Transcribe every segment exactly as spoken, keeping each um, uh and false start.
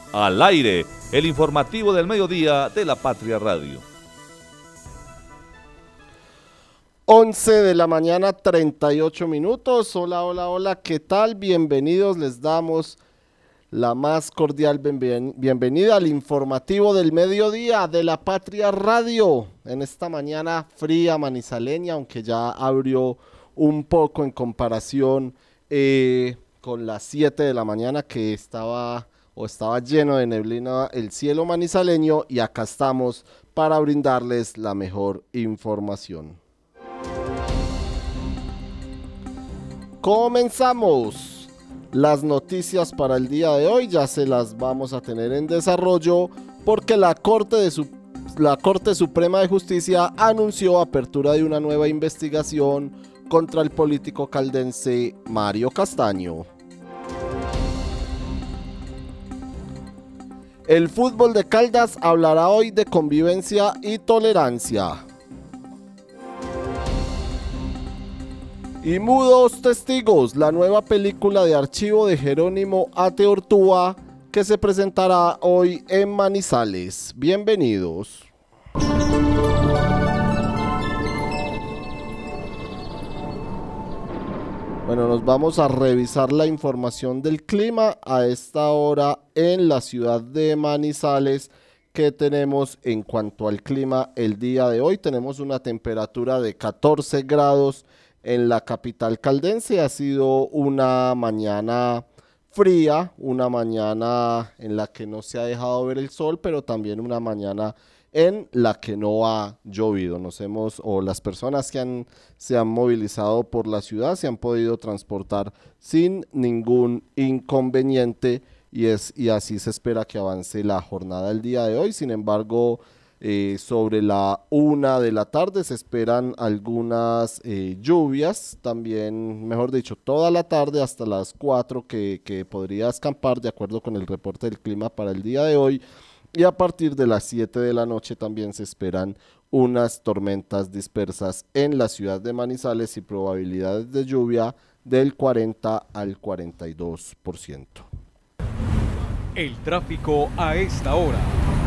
Al aire, el informativo del mediodía de la Patria Radio. once de la mañana, treinta y ocho minutos. Hola, hola, hola, ¿qué tal? Bienvenidos, les damos la más cordial bienven- bienvenida al informativo del mediodía de la Patria Radio. En esta mañana fría manizaleña, aunque ya abrió un poco en comparación eh, con las siete de la mañana que estaba o estaba lleno de neblina el cielo manizaleño, y acá estamos para brindarles la mejor información. Comenzamos. Las noticias para el día de hoy ya se las vamos a tener en desarrollo porque la Corte, de su, la Corte Suprema de Justicia anunció apertura de una nueva investigación contra el político caldense Mario Castaño. El fútbol de Caldas hablará hoy de convivencia y tolerancia. Y Mudos Testigos, la nueva película de archivo de Jerónimo Ateortúa, que se presentará hoy en Manizales. Bienvenidos. Bueno, nos vamos a revisar la información del clima a esta hora en la ciudad de Manizales. ¿Qué tenemos en cuanto al clima el día de hoy? Tenemos una temperatura de catorce grados en la capital caldense. Ha sido una mañana fría, una mañana en la que no se ha dejado ver el sol, pero también una mañana en la que no ha llovido. Nos hemos, o las personas que han, se han movilizado por la ciudad se han podido transportar sin ningún inconveniente, y, es, y así se espera que avance la jornada del día de hoy. Sin embargo, eh, sobre la una de la tarde se esperan algunas eh, lluvias, también, mejor dicho, toda la tarde hasta las cuatro que, que podría escampar de acuerdo con el reporte del clima para el día de hoy. Y a partir de las siete de la noche también se esperan unas tormentas dispersas en la ciudad de Manizales y probabilidades de lluvia del cuarenta al cuarenta y dos por ciento. El tráfico a esta hora.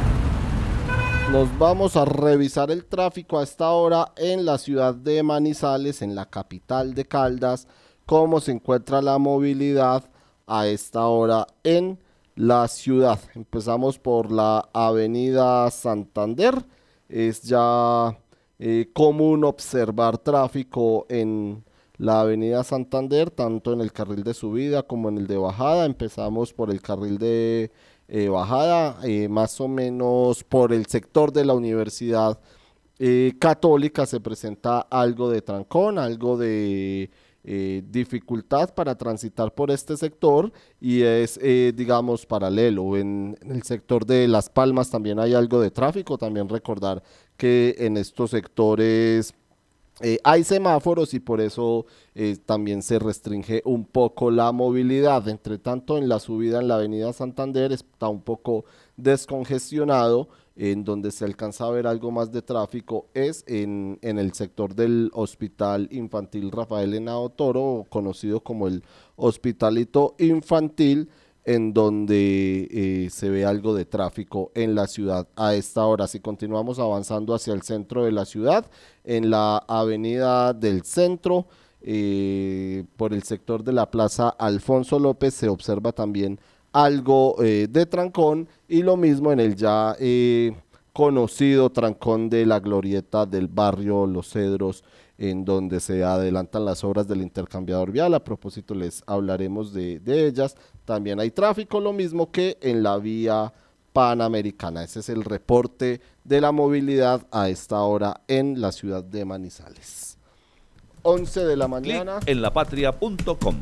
Nos vamos a revisar el tráfico a esta hora en la ciudad de Manizales, en la capital de Caldas, cómo se encuentra la movilidad a esta hora en la ciudad. Empezamos por la avenida Santander. Es ya eh, común observar tráfico en la avenida Santander, tanto en el carril de subida como en el de bajada. Empezamos por el carril de eh, bajada, eh, más o menos por el sector de la Universidad eh, Católica se presenta algo de trancón, algo de Eh, dificultad para transitar por este sector, y es eh, digamos paralelo en, en el sector de Las Palmas. También hay algo de tráfico. También recordar que en estos sectores eh, hay semáforos y por eso eh, también se restringe un poco la movilidad. Entre tanto, en la subida en la avenida Santander está un poco descongestionado. En donde se alcanza a ver algo más de tráfico es en, en el sector del Hospital Infantil Rafael Henao Toro, conocido como el Hospitalito Infantil, en donde eh, se ve algo de tráfico en la ciudad a esta hora. Si continuamos avanzando hacia el centro de la ciudad, en la avenida del centro, eh, por el sector de la Plaza Alfonso López, se observa también algo eh, de trancón, y lo mismo en el ya eh, conocido trancón de la glorieta del barrio Los Cedros, en donde se adelantan las obras del intercambiador vial. A propósito, les hablaremos de, de ellas. También hay tráfico, lo mismo que en la vía Panamericana. Ese es el reporte de la movilidad a esta hora en la ciudad de Manizales. once de la mañana. Clic en lapatria punto com.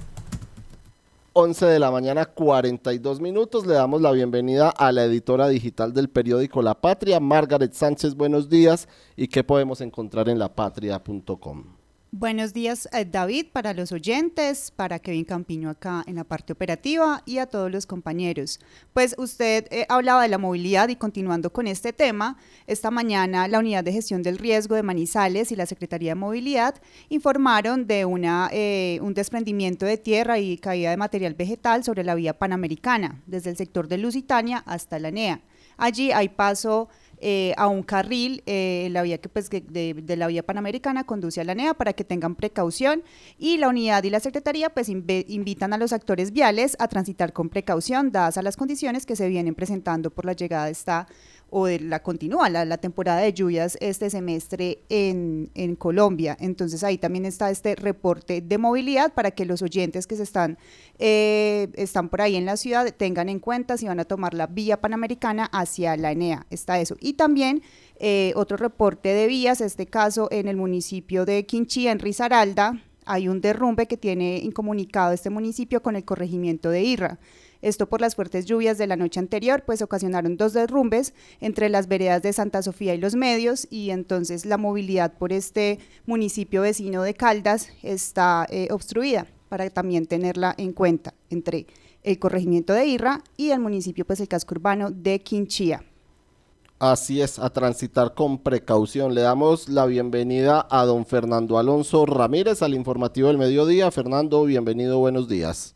once de la mañana, cuarenta y dos minutos. Le damos la bienvenida a la editora digital del periódico La Patria, Margaret Sánchez. Buenos días. ¿Y qué podemos encontrar en lapatria punto com? Buenos días, eh, David, para los oyentes, para Kevin Campiño acá en la parte operativa y a todos los compañeros. Pues usted eh, hablaba de la movilidad y continuando con este tema, esta mañana la Unidad de Gestión del Riesgo de Manizales y la Secretaría de Movilidad informaron de una, eh, un desprendimiento de tierra y caída de material vegetal sobre la vía Panamericana, desde el sector de Lusitania hasta la N E A. Allí hay paso Eh, a un carril, eh, la vía que, pues, de, de la vía Panamericana conduce a la N E A para que tengan precaución, y la unidad y la secretaría pues inv- invitan a los actores viales a transitar con precaución dadas a las condiciones que se vienen presentando por la llegada de esta o de la continúa la, la temporada de lluvias este semestre en, en Colombia. Entonces ahí también está este reporte de movilidad para que los oyentes que se están, eh, están por ahí en la ciudad tengan en cuenta si van a tomar la vía Panamericana hacia la N E A, está eso. Y también eh, otro reporte de vías, este caso en el municipio de Quinchía, en Risaralda, hay un derrumbe que tiene incomunicado este municipio con el corregimiento de Irra. Esto por las fuertes lluvias de la noche anterior, pues ocasionaron dos derrumbes entre las veredas de Santa Sofía y Los Medios, y entonces la movilidad por este municipio vecino de Caldas está eh, obstruida, para también tenerla en cuenta, entre el corregimiento de Irra y el municipio, pues el casco urbano de Quinchía. Así es, a transitar con precaución. Le damos la bienvenida a don Fernando Alonso Ramírez al informativo del mediodía. Fernando, bienvenido, buenos días.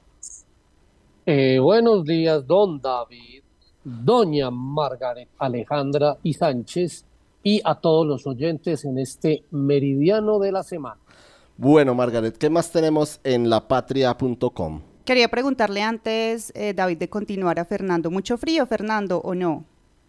Eh, buenos días, don David, doña Margaret Alejandra y Sánchez, y a todos los oyentes en este meridiano de la semana. Bueno, Margaret, ¿qué más tenemos en la patria punto com? Quería preguntarle antes, eh, David, de continuar a Fernando. ¿Mucho frío, Fernando, o no?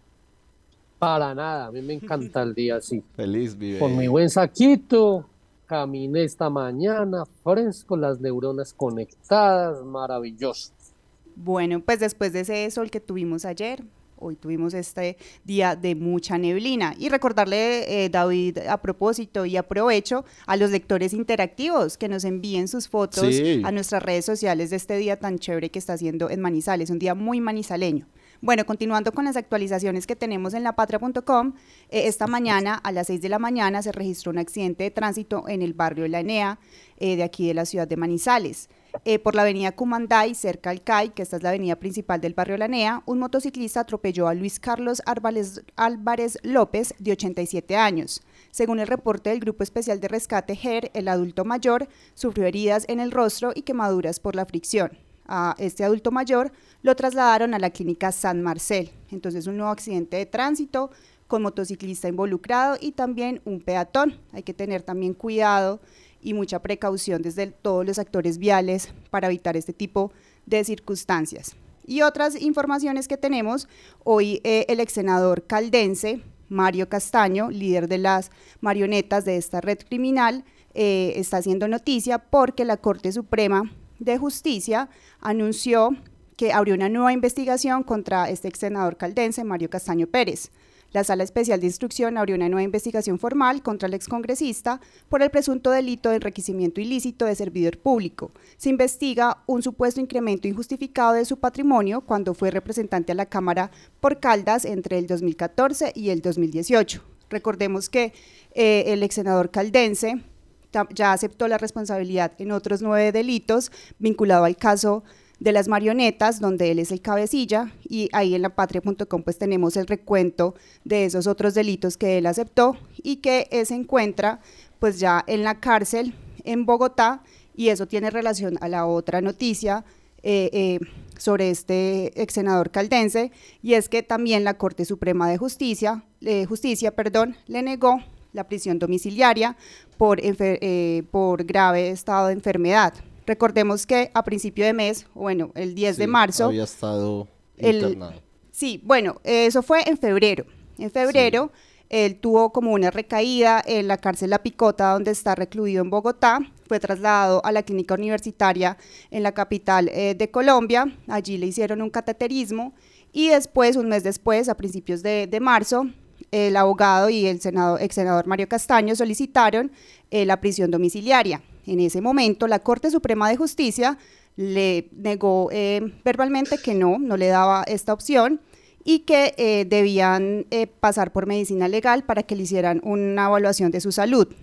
Para nada, a mí me encanta el día así. Feliz vive. Con mi buen saquito, caminé esta mañana, fresco, las neuronas conectadas, maravilloso. Bueno, pues después de ese sol que tuvimos ayer, hoy tuvimos este día de mucha neblina. Y recordarle, eh, David, a propósito y aprovecho, a los lectores interactivos que nos envíen sus fotos sí. a nuestras redes sociales de este día tan chévere que está haciendo en Manizales, un día muy manizaleño. Bueno, continuando con las actualizaciones que tenemos en la patria punto com, eh, esta mañana a las seis de la mañana se registró un accidente de tránsito en el barrio La N E A, eh, de aquí de la ciudad de Manizales. Eh, por la avenida Cumanday, cerca al C A I, que esta es la avenida principal del barrio La N E A, un motociclista atropelló a Luis Carlos Álvarez, Álvarez López, de ochenta y siete años. Según el reporte del Grupo Especial de Rescate G E R, el adulto mayor sufrió heridas en el rostro y quemaduras por la fricción. A este adulto mayor lo trasladaron a la clínica San Marcel. Entonces, un nuevo accidente de tránsito con motociclista involucrado y también un peatón. Hay que tener también cuidado y mucha precaución desde todos los actores viales para evitar este tipo de circunstancias. Y otras informaciones que tenemos, hoy eh, el ex senador caldense Mario Castaño, líder de las marionetas de esta red criminal, eh, está haciendo noticia porque la Corte Suprema de Justicia anunció que abrió una nueva investigación contra este ex senador caldense, Mario Castaño Pérez. La Sala Especial de Instrucción abrió una nueva investigación formal contra el excongresista por el presunto delito de enriquecimiento ilícito de servidor público. Se investiga un supuesto incremento injustificado de su patrimonio cuando fue representante a la Cámara por Caldas entre el dos mil catorce y el dos mil dieciocho. Recordemos que eh, el ex senador caldense ya aceptó la responsabilidad en otros nueve delitos vinculados al caso de las marionetas, donde él es el cabecilla, y ahí en la patria punto com pues tenemos el recuento de esos otros delitos que él aceptó y que eh, se encuentra pues ya en la cárcel en Bogotá, y eso tiene relación a la otra noticia eh, eh, sobre este ex senador caldense, y es que también la Corte Suprema de Justicia, eh, Justicia perdón, le negó la prisión domiciliaria por, eh, por grave estado de enfermedad. Recordemos que a principio de mes, bueno, el diez sí, de marzo... había estado internado. El, sí, bueno, eso fue en febrero. En febrero, sí. Él tuvo como una recaída en la cárcel La Picota, donde está recluido en Bogotá. Fue trasladado a la clínica universitaria en la capital eh, de Colombia. Allí le hicieron un cateterismo y después, un mes después, a principios de, de marzo, el abogado y el senador, ex senador Mario Castaño solicitaron eh, la prisión domiciliaria. En ese momento, la Corte Suprema de Justicia le negó eh, verbalmente que no, no le daba esta opción, y que eh, debían eh, pasar por medicina legal para que le hicieran una evaluación de su salud.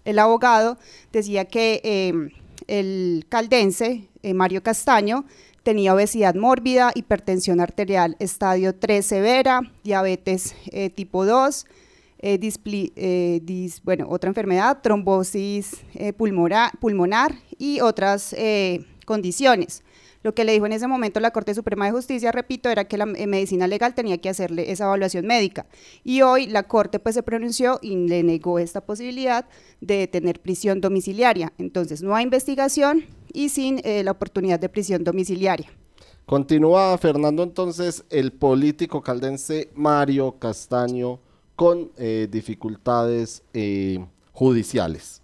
el abogado decía que eh, el caldense, eh, Mario Castaño, tenía obesidad mórbida, hipertensión arterial estadio tres severa, diabetes eh, tipo dos, eh, displi, eh, dis, bueno, otra enfermedad, trombosis eh, pulmonar, pulmonar y otras eh, condiciones. Lo que le dijo en ese momento la Corte Suprema de Justicia, repito, era que la eh, medicina legal tenía que hacerle esa evaluación médica. Y hoy la Corte pues se pronunció y le negó esta posibilidad de tener prisión domiciliaria. Entonces no hay investigación y sin eh, la oportunidad de prisión domiciliaria. Continúa, Fernando, entonces, el político caldense Mario Castaño con eh, dificultades eh, judiciales.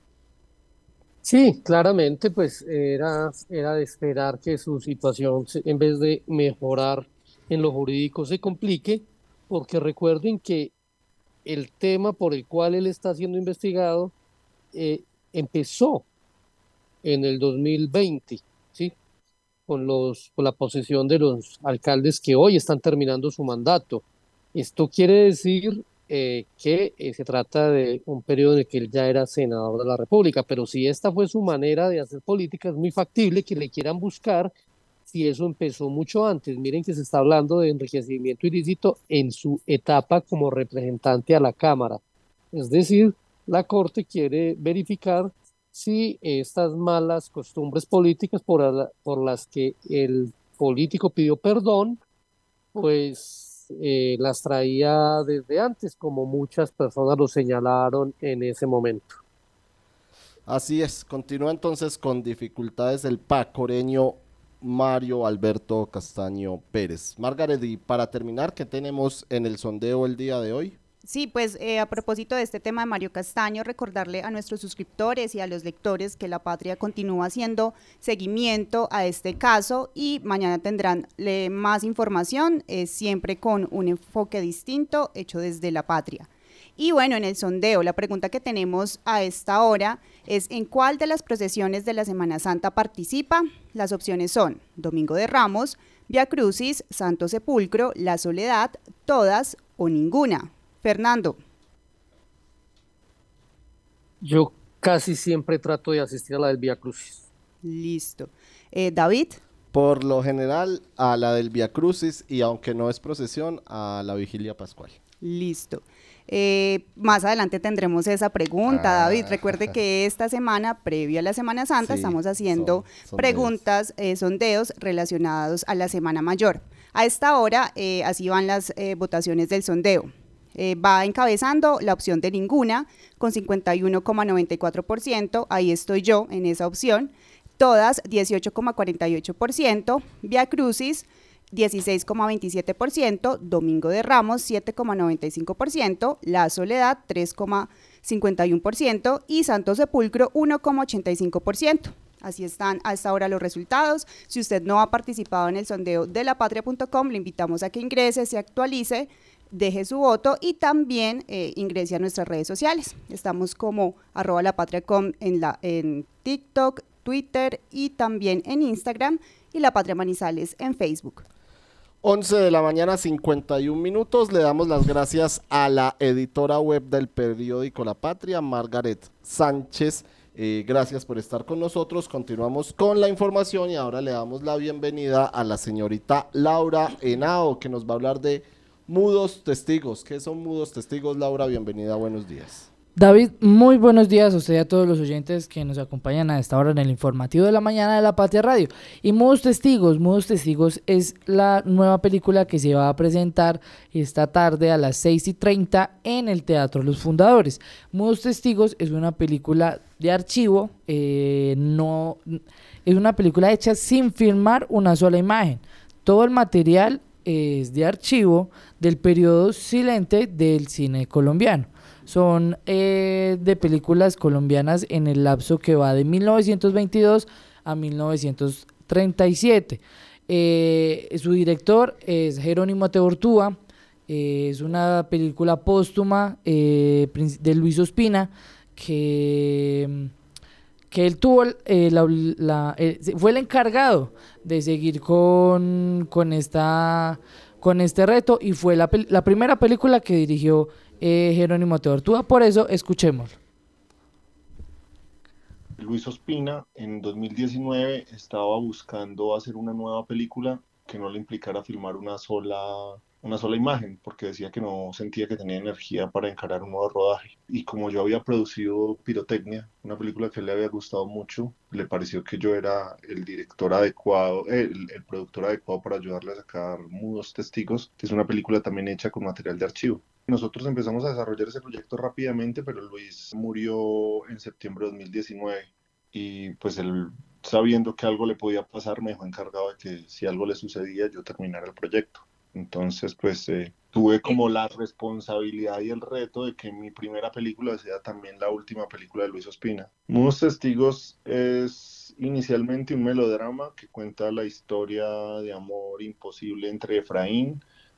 Sí, claramente, pues era, era de esperar que su situación, se- en vez de mejorar en lo jurídico, se complique, porque recuerden que el tema por el cual él está siendo investigado eh, empezó en el dos mil veinte, ¿sí? Con los, con la posesión de los alcaldes que hoy están terminando su mandato. Esto quiere decir eh, que eh, se trata de un periodo en el que él ya era senador de la República, pero si esta fue su manera de hacer política, es muy factible que le quieran buscar si eso empezó mucho antes. Miren que se está hablando de enriquecimiento ilícito en su etapa como representante a la Cámara. Es decir, la Corte quiere verificar si estas malas costumbres políticas por, la- por las que el político pidió perdón, pues eh, las traía desde antes, como muchas personas lo señalaron en ese momento. Así es, continúa entonces con dificultades el pacoreño Mario Alberto Castaño Pérez. Margaret, y para terminar, ¿qué tenemos en el sondeo el día de hoy? Sí, pues eh, a propósito de este tema de Mario Castaño, recordarle a nuestros suscriptores y a los lectores que La Patria continúa haciendo seguimiento a este caso y mañana tendrán eh, más información, eh, siempre con un enfoque distinto hecho desde La Patria. Y bueno, en el sondeo, la pregunta que tenemos a esta hora es ¿en cuál de las procesiones de la Semana Santa participa? Las opciones son Domingo de Ramos, Vía Crucis, Santo Sepulcro, La Soledad, todas o ninguna. Fernando. Yo casi siempre trato de asistir a la del Vía Crucis. Listo. Eh, David. Por lo general, a la del Vía Crucis y, aunque no es procesión, a la Vigilia Pascual. Listo. Eh, más adelante tendremos esa pregunta, Ah. David. Recuerde que esta semana, previo a la Semana Santa, Sí, estamos haciendo son- sondeos. preguntas, eh, sondeos relacionados a la Semana Mayor. A esta hora, eh, así van las eh, votaciones del sondeo. Eh, va encabezando la opción de ninguna, con cincuenta y uno coma noventa y cuatro por ciento, ahí estoy yo en esa opción. Todas, dieciocho coma cuarenta y ocho por ciento. Vía Crucis, dieciséis coma veintisiete por ciento, Domingo de Ramos siete coma noventa y cinco por ciento, La Soledad tres coma cincuenta y uno por ciento y Santo Sepulcro uno coma ochenta y cinco por ciento. Así están a esta hora los resultados. Si usted no ha participado en el sondeo de la patria punto com, le invitamos a que ingrese, se actualice, deje su voto y también eh, ingrese a nuestras redes sociales. Estamos como arroba lapatriacom en, la, en TikTok, Twitter y también en Instagram y La Patria Manizales en Facebook. once de la mañana, cincuenta y un minutos. Le damos las gracias a la editora web del periódico La Patria, Margaret Sánchez. Eh, gracias por estar con nosotros. Continuamos con la información y ahora le damos la bienvenida a la señorita Laura Henao, que nos va a hablar de mudos testigos. ¿Qué son mudos testigos, Laura? Bienvenida, buenos días. David, muy buenos días a usted y a todos los oyentes que nos acompañan a esta hora en el informativo de la mañana de La Patria Radio. Y Mudos Testigos, Mudos Testigos es la nueva película que se va a presentar esta tarde a las seis y treinta en el Teatro Los Fundadores. Mudos Testigos es una película de archivo, eh, no, es una película hecha sin filmar una sola imagen. Todo el material es de archivo del periodo silente del cine colombiano. Son eh, de películas colombianas en el lapso que va de mil novecientos veintidós a mil novecientos treinta y siete. Eh, su director es Jerónimo Teortúa. Eh, es una película póstuma eh, de Luis Ospina que, que él tuvo eh, la, la, eh, fue el encargado de seguir con, con, esta, con este reto y fue la, la primera película que dirigió Eh, Jerónimo Teortúa, por eso escuchemos. Luis Ospina en dos mil diecinueve estaba buscando hacer una nueva película que no le implicara filmar una sola, una sola imagen, porque decía que no sentía que tenía energía para encarar un nuevo rodaje. Y como yo había producido Pirotecnia, una película que le había gustado mucho, le pareció que yo era el director adecuado, el, el productor adecuado para ayudarle a sacar Mudos Testigos, que es una película también hecha con material de archivo. Nosotros empezamos a desarrollar ese proyecto rápidamente, pero Luis murió en septiembre de dos mil diecinueve y pues él, sabiendo que algo le podía pasar, me dejó encargado de que si algo le sucedía yo terminara el proyecto. Entonces pues eh, tuve como la responsabilidad y el reto de que mi primera película sea también la última película de Luis Ospina. Mudos Testigos es inicialmente un melodrama que cuenta la historia de amor imposible entre Efraín,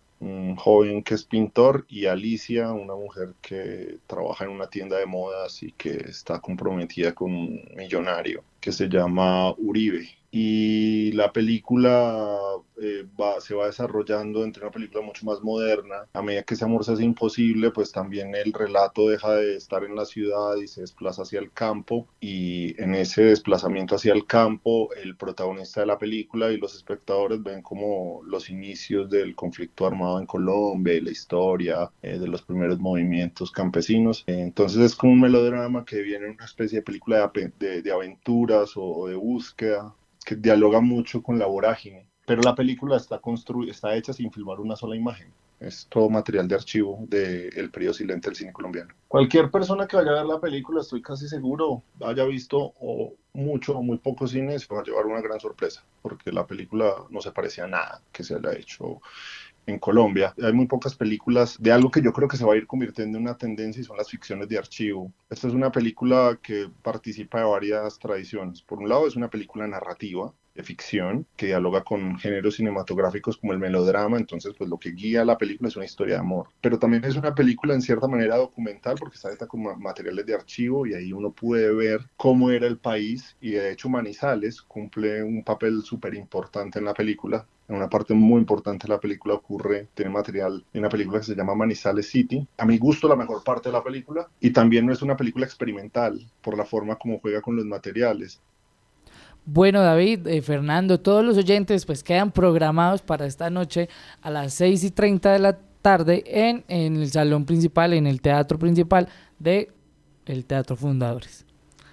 un joven que es pintor, y Alicia, una mujer que trabaja en una tienda de modas y que está comprometida con un millonario que se llama Uribe. Y la película eh, va, se va desarrollando entre una película mucho más moderna. A medida que ese amor se hace imposible, pues también el relato deja de estar en la ciudad y se desplaza hacia el campo. Y en ese desplazamiento hacia el campo, el protagonista de la película y los espectadores ven como los inicios del conflicto armado en Colombia y la historia eh, de los primeros movimientos campesinos. Eh, entonces es como un melodrama que viene en una especie de película de, de, de aventuras o, o de búsqueda, que dialoga mucho con la vorágine, pero la película está, constru- está hecha sin filmar una sola imagen. Es todo material de archivo del periodo silente del cine colombiano. Cualquier persona que vaya a ver la película, estoy casi seguro, haya visto o mucho o muy poco cine, se va a llevar una gran sorpresa, porque la película no se parece a nada que se haya hecho en Colombia. Hay muy pocas películas de algo que yo creo que se va a ir convirtiendo en una tendencia, y son las ficciones de archivo. Esta es una película que participa de varias tradiciones. Por un lado, es una película narrativa de ficción que dialoga con géneros cinematográficos como el melodrama, entonces pues lo que guía la película es una historia de amor. Pero también es una película en cierta manera documental, porque está hecha con materiales de archivo y ahí uno puede ver cómo era el país, y de hecho Manizales cumple un papel súper importante en la película. En una parte muy importante de la película ocurre, tiene material en una película que se llama Manizales City. A mi gusto, la mejor parte de la película, y también no es una película experimental por la forma como juega con los materiales. Bueno, David, eh, Fernando, todos los oyentes pues quedan programados para esta noche a las seis y treinta de la tarde en, en el salón principal, en el teatro principal de el Teatro Fundadores.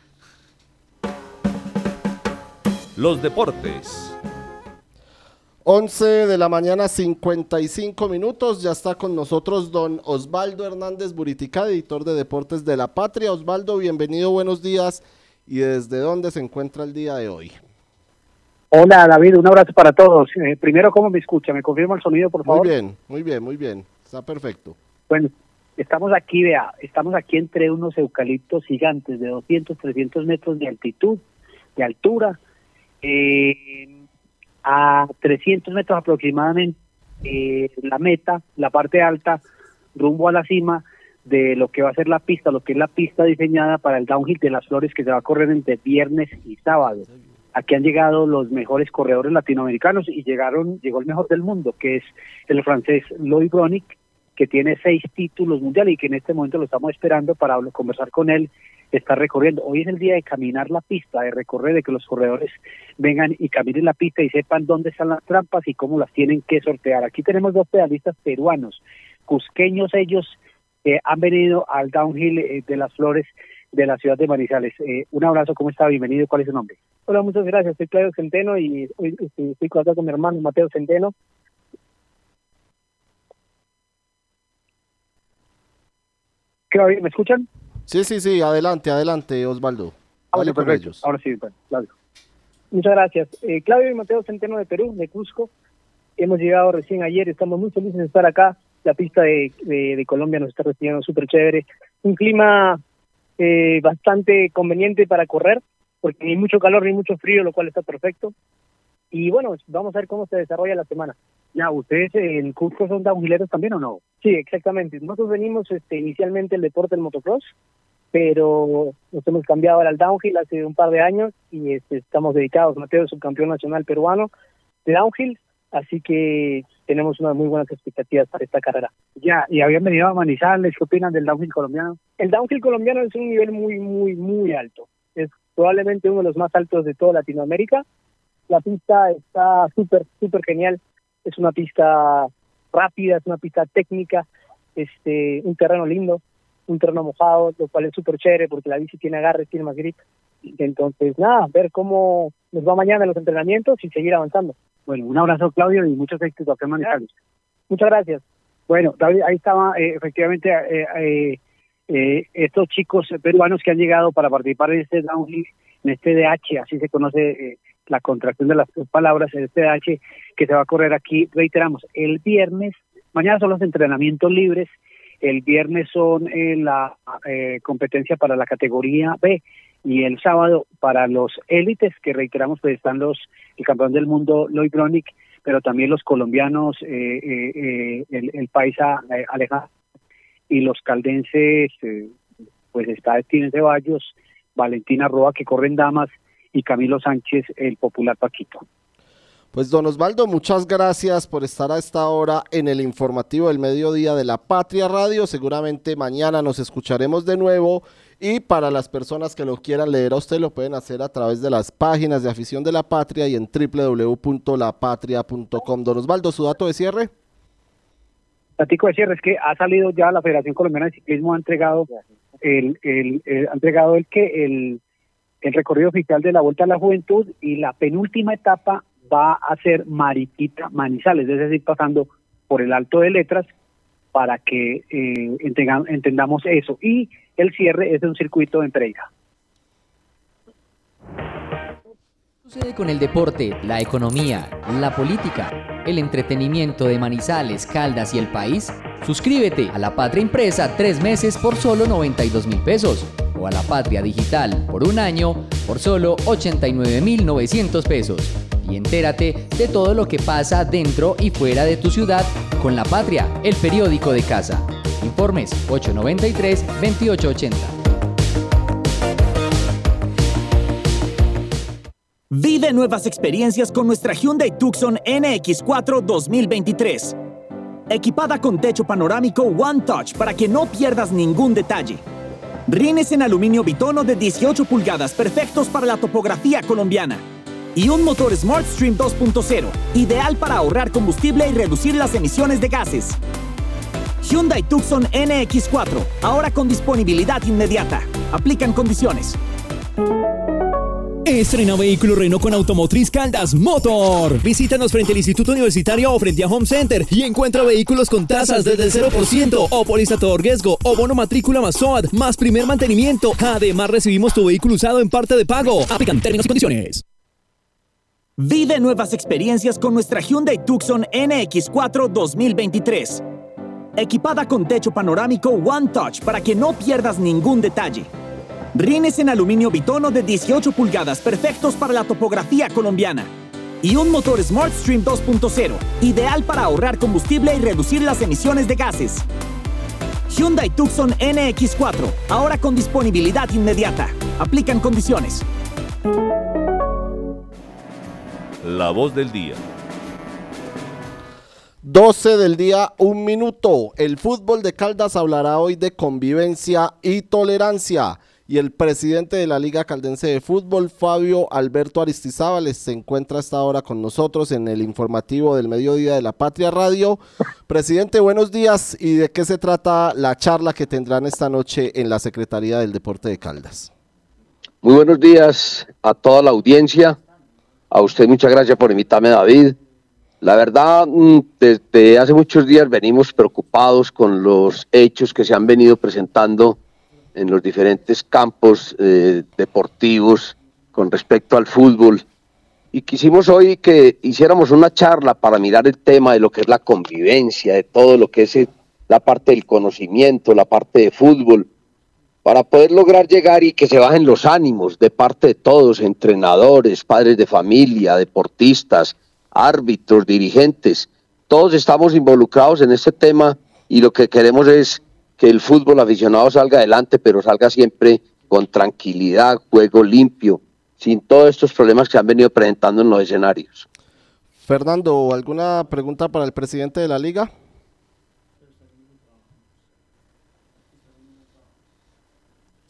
Los deportes. once de la mañana, cincuenta y cinco minutos. Ya está con nosotros don Osvaldo Hernández Buritica, editor de Deportes de La Patria. Osvaldo, bienvenido, buenos días. ¿Y desde dónde se encuentra el día de hoy? Hola, David, un abrazo para todos. Eh, primero, ¿cómo me escucha? ¿Me confirma el sonido, por favor? Muy bien, muy bien, muy bien. Está perfecto. Bueno, estamos aquí, vea, estamos aquí entre unos eucaliptos gigantes de doscientos, trescientos metros de altitud, de altura, eh, a trescientos metros aproximadamente, eh, la meta, la parte alta, rumbo a la cima de lo que va a ser la pista, lo que es la pista diseñada para el downhill de las Flores, que se va a correr entre viernes y sábado. Aquí han llegado los mejores corredores latinoamericanos y llegaron, llegó el mejor del mundo, que es el francés Loïc Bronick, que tiene seis títulos mundiales y que en este momento lo estamos esperando para conversar con él. Está recorriendo. Hoy es el día de caminar la pista, de recorrer, de que los corredores vengan y caminen la pista y sepan dónde están las trampas y cómo las tienen que sortear. Aquí tenemos dos pedalistas peruanos, cusqueños ellos, que eh, han venido al downhill eh, de las Flores de la ciudad de Manizales. Eh, un abrazo, ¿cómo está? Bienvenido, ¿cuál es su nombre? Hola, muchas gracias, soy Claudio Centeno y hoy estoy, estoy con mi hermano Mateo Centeno. Claudio, ¿me escuchan? Sí, sí, sí, adelante, adelante, Osvaldo. Ah, bueno, perfecto. Ellos. Ahora sí, bueno, Claudio. Muchas gracias. Eh, Claudio y Mateo Centeno de Perú, de Cusco. Hemos llegado recién ayer, estamos muy felices de estar acá. La pista de, de, de Colombia nos está recibiendo súper chévere. Un clima eh, bastante conveniente para correr, porque ni mucho calor ni mucho frío, lo cual está perfecto. Y bueno, vamos a ver cómo se desarrolla la semana. Ya, ¿ustedes en Cusco son downhilleros también o no? Sí, exactamente. Nosotros venimos este, inicialmente el deporte del motocross, pero nos hemos cambiado al downhill hace un par de años y este, estamos dedicados. Mateo es subcampeón nacional peruano de downhill, así que tenemos unas muy buenas expectativas para esta carrera. Ya, y habían venido a Manizales, ¿qué opinan del downhill colombiano? El downhill colombiano es un nivel muy, muy, muy alto. Es probablemente uno de los más altos de toda Latinoamérica. La pista está súper, súper genial. Es una pista rápida, es una pista técnica, este, un terreno lindo, un terreno mojado, lo cual es súper chévere porque la bici tiene agarre, tiene más grip. Entonces, nada, ver cómo nos va mañana en los entrenamientos y seguir avanzando. Bueno, un abrazo, Claudio, y muchos éxitos acá en Manizales. Muchas gracias. Bueno, David, ahí estaba eh, efectivamente eh, eh, eh, estos chicos peruanos que han llegado para participar en este downhill, en este D H, así se conoce eh, la contracción de las palabras, en este D H que se va a correr aquí, reiteramos, el viernes. Mañana son los entrenamientos libres, el viernes son eh, la eh, competencia para la categoría B, y el sábado para los élites, que reiteramos, pues están los el campeón del mundo Loïc Bronick, pero también los colombianos, eh, eh, eh, el, el paisa eh, Alejandro, y los caldenses, eh, pues está Steven Ceballos, Valentina Roa, que corren damas, y Camilo Sánchez, el popular Paquito. Pues don Osvaldo, muchas gracias por estar a esta hora en el informativo del mediodía de La Patria Radio. Seguramente mañana nos escucharemos de nuevo, y para las personas que lo quieran leer a usted lo pueden hacer a través de las páginas de Afición de la Patria y en doble u doble u doble u punto la patria punto com. Don Osvaldo, ¿su dato de cierre? Datico de cierre es que ha salido ya la Federación Colombiana de Ciclismo, ha entregado el, el, el ha entregado el que el, el recorrido oficial de la Vuelta a la Juventud, y la penúltima etapa va a ser Mariquita Manizales, es decir, pasando por el Alto de Letras, para que eh, entendamos, entendamos eso. Y el cierre es de un circuito en Pereira. ¿Qué sucede con el deporte, la economía, la política, el entretenimiento de Manizales, Caldas y el país? Suscríbete a La Patria Impresa tres meses por solo noventa y dos mil pesos, o a La Patria Digital por un año por solo ochenta y nueve mil novecientos pesos. Y entérate de todo lo que pasa dentro y fuera de tu ciudad con La Patria, el periódico de casa. Informes ocho noventa y tres, veintiocho ochenta. Vive nuevas experiencias con nuestra Hyundai Tucson N X cuatro dos mil veintitrés. Equipada con techo panorámico One Touch para que no pierdas ningún detalle. Rines en aluminio bitono de dieciocho pulgadas perfectos para la topografía colombiana. Y un motor SmartStream dos punto cero, ideal para ahorrar combustible y reducir las emisiones de gases. Hyundai Tucson N X cuatro, ahora con disponibilidad inmediata. Aplican condiciones. Estrena vehículo Renault con Automotriz Caldas Motor. Visítanos frente al Instituto Universitario o frente a Home Center y encuentra vehículos con tasas desde el cero por ciento o póliza todo riesgo o bono matrícula más S O A D más primer mantenimiento. Además recibimos tu vehículo usado en parte de pago. Aplican términos y condiciones. Vive nuevas experiencias con nuestra Hyundai Tucson N X cuatro dos mil veintitrés. Equipada con techo panorámico One Touch para que no pierdas ningún detalle. Rines en aluminio bitono de dieciocho pulgadas perfectos para la topografía colombiana. Y un motor SmartStream dos punto cero, ideal para ahorrar combustible y reducir las emisiones de gases. Hyundai Tucson N X cuatro, ahora con disponibilidad inmediata. Aplican condiciones. La voz del día. doce del día, un minuto. El fútbol de Caldas hablará hoy de convivencia y tolerancia. Y el presidente de la Liga Caldense de Fútbol, Fabio Alberto Aristizábal, se encuentra hasta ahora con nosotros en el informativo del mediodía de La Patria Radio. Presidente, buenos días. ¿Y de qué se trata la charla que tendrán esta noche en la Secretaría del Deporte de Caldas? Muy buenos días a toda la audiencia. A usted muchas gracias por invitarme, David. La verdad, desde hace muchos días venimos preocupados con los hechos que se han venido presentando en los diferentes campos eh, deportivos con respecto al fútbol, y quisimos hoy que hiciéramos una charla para mirar el tema de lo que es la convivencia, de todo lo que es la parte del conocimiento, la parte de fútbol, para poder lograr llegar y que se bajen los ánimos de parte de todos, entrenadores, padres de familia, deportistas, árbitros, dirigentes. Todos estamos involucrados en este tema y lo que queremos es que el fútbol aficionado salga adelante, pero salga siempre con tranquilidad, juego limpio, sin todos estos problemas que se han venido presentando en los escenarios. Fernando, ¿alguna pregunta para el presidente de la Liga?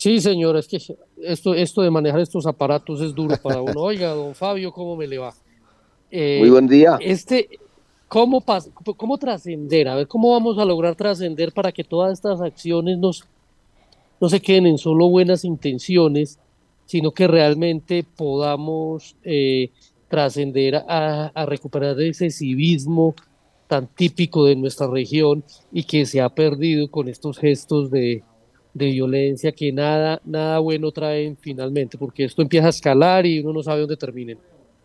Sí, señor, es que esto, esto de manejar estos aparatos es duro para uno. Oiga, don Fabio, ¿cómo me le va? Eh, Muy buen día. Este, ¿cómo, pas- cómo trascender? A ver, ¿cómo vamos a lograr trascender para que todas estas acciones nos, no se queden en solo buenas intenciones, sino que realmente podamos eh, trascender a, a recuperar ese civismo tan típico de nuestra región y que se ha perdido con estos gestos de, de violencia que nada, nada bueno traen finalmente, porque esto empieza a escalar y uno no sabe dónde terminen.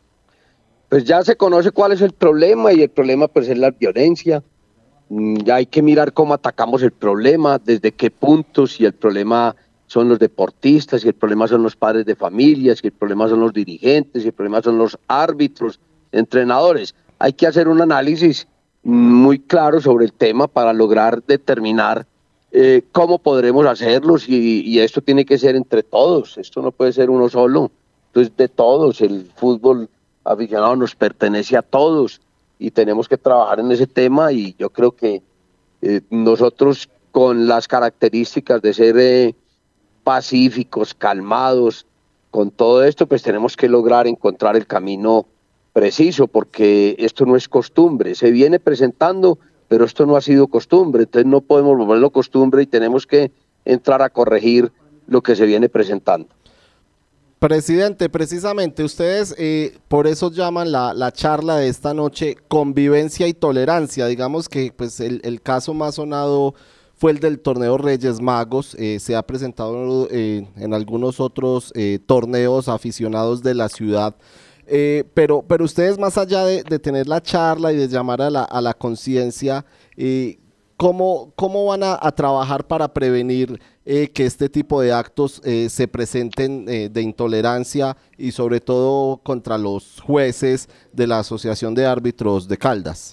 Pues ya se conoce cuál es el problema y el problema pues es la violencia. Mm, Ya hay que mirar cómo atacamos el problema, desde qué puntos, si el problema son los deportistas, si el problema son los padres de familia, si el problema son los dirigentes, si el problema son los árbitros, entrenadores. Hay que hacer un análisis muy claro sobre el tema para lograr determinar eh, cómo podremos hacerlos y, y esto tiene que ser entre todos, esto no puede ser uno solo, esto es de todos, el fútbol aficionado nos pertenece a todos y tenemos que trabajar en ese tema y yo creo que eh, nosotros con las características de ser eh, pacíficos, calmados, con todo esto pues tenemos que lograr encontrar el camino preciso porque esto no es costumbre, se viene presentando pero esto no ha sido costumbre, entonces no podemos volverlo costumbre y tenemos que entrar a corregir lo que se viene presentando. Presidente, precisamente ustedes eh, por eso llaman la, la charla de esta noche convivencia y tolerancia. Digamos que pues el, el caso más sonado fue el del torneo Reyes Magos, eh, se ha presentado eh, en algunos otros eh, torneos aficionados de la ciudad, eh, pero, pero ustedes más allá de, de tener la charla y de llamar a la, a la conciencia, eh, ¿cómo, cómo van a, a trabajar para prevenir Eh, que este tipo de actos eh, se presenten eh, de intolerancia y sobre todo contra los jueces de la Asociación de Árbitros de Caldas?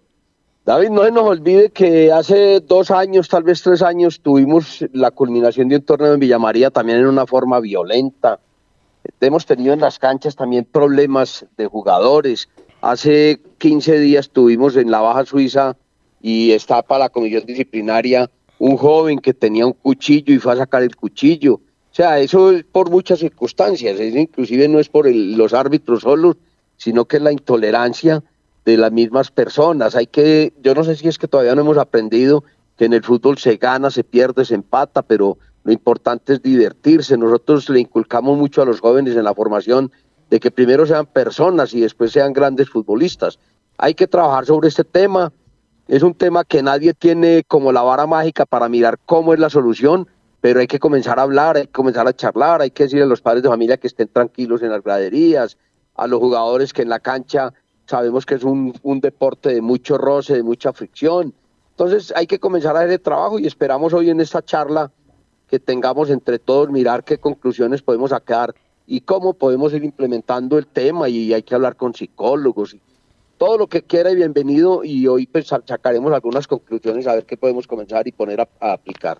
David, no se nos olvide que hace dos años, tal vez tres años, tuvimos la culminación de un torneo en Villa María también en una forma violenta. Hemos tenido en las canchas también problemas de jugadores. Hace quince días tuvimos en la Baja Suiza y está para la comisión disciplinaria un joven que tenía un cuchillo y fue a sacar el cuchillo. O sea, eso es por muchas circunstancias, eso inclusive no es por el, los árbitros solos, sino que es la intolerancia de las mismas personas. Hay que, yo no sé si es que todavía no hemos aprendido que en el fútbol se gana, se pierde, se empata, pero lo importante es divertirse. Nosotros le inculcamos mucho a los jóvenes en la formación de que primero sean personas y después sean grandes futbolistas. Hay que trabajar sobre este tema. Es un tema que nadie tiene como la vara mágica para mirar cómo es la solución, pero hay que comenzar a hablar, hay que comenzar a charlar, hay que decirle a los padres de familia que estén tranquilos en las graderías, a los jugadores que en la cancha sabemos que es un, un deporte de mucho roce, de mucha fricción. Entonces hay que comenzar a hacer el trabajo y esperamos hoy en esta charla que tengamos entre todos mirar qué conclusiones podemos sacar y cómo podemos ir implementando el tema y hay que hablar con psicólogos. Todo lo que quiera y bienvenido y hoy pues sacaremos algunas conclusiones a ver qué podemos comenzar y poner a, a aplicar.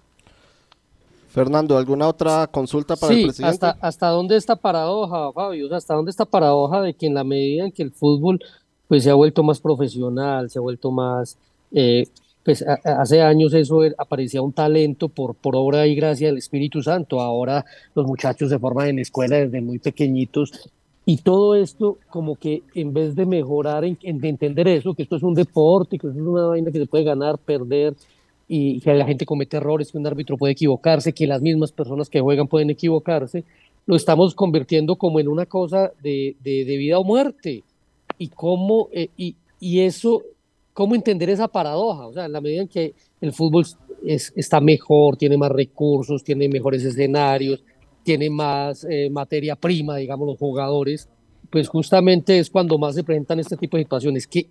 Fernando, ¿alguna otra consulta para sí, el presidente? hasta, hasta dónde esta paradoja, Fabio, o sea, hasta dónde esta paradoja de que en la medida en que el fútbol pues se ha vuelto más profesional, se ha vuelto más, eh, pues a, a, hace años eso era, aparecía un talento por, por obra y gracia del Espíritu Santo, ahora los muchachos se forman en escuela desde muy pequeñitos. Y todo esto como que en vez de mejorar, en, en de entender eso, que esto es un deporte, que esto es una vaina que se puede ganar, perder, y que la gente comete errores, que un árbitro puede equivocarse, que las mismas personas que juegan pueden equivocarse, lo estamos convirtiendo como en una cosa de, de, de vida o muerte. Y cómo, eh, y, y eso, cómo entender esa paradoja, o sea, en la medida en que el fútbol es, está mejor, tiene más recursos, tiene mejores escenarios, tiene más eh, materia prima, digamos, los jugadores, pues justamente es cuando más se presentan este tipo de situaciones. ¿Qué,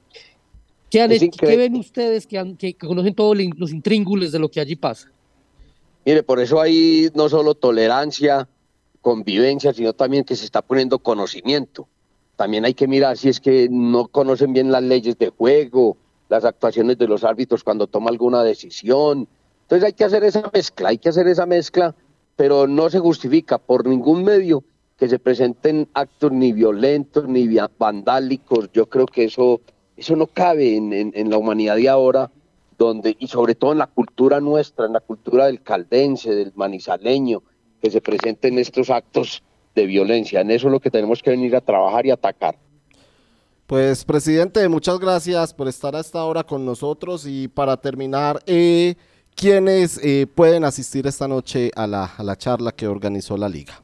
qué, han, ¿qué ven ustedes que, han, que conocen todos los intríngules de lo que allí pasa? Mire, por eso hay no solo tolerancia, convivencia, sino también que se está poniendo conocimiento. También hay que mirar si es que no conocen bien las leyes de juego, las actuaciones de los árbitros cuando toma alguna decisión. Entonces hay que hacer esa mezcla, hay que hacer esa mezcla, pero no se justifica por ningún medio que se presenten actos ni violentos ni vandálicos. Yo creo que eso, eso no cabe en, en, en la humanidad de ahora, donde, y sobre todo en la cultura nuestra, en la cultura del caldense, del manizaleño, que se presenten estos actos de violencia. En eso es lo que tenemos que venir a trabajar y atacar. Pues, presidente, muchas gracias por estar a esta hora con nosotros, y para terminar, eh, ¿quiénes eh, pueden asistir esta noche a la, a la charla que organizó la Liga?